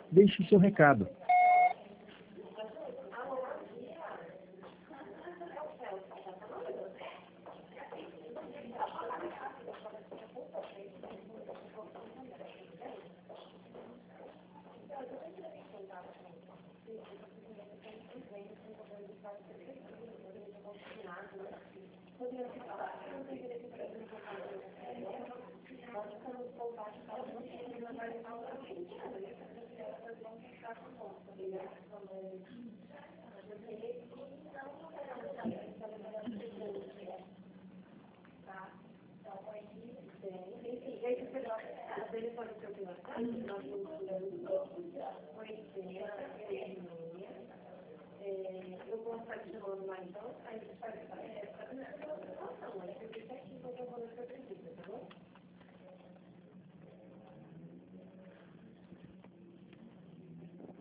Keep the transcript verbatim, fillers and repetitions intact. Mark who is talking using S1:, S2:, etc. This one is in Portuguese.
S1: deixe seu recado.
S2: Eu vou estar te chamando lá então, aí você vai fazer essa informação, aí você fica aqui, qualquer coisa que você precisa, tá bom?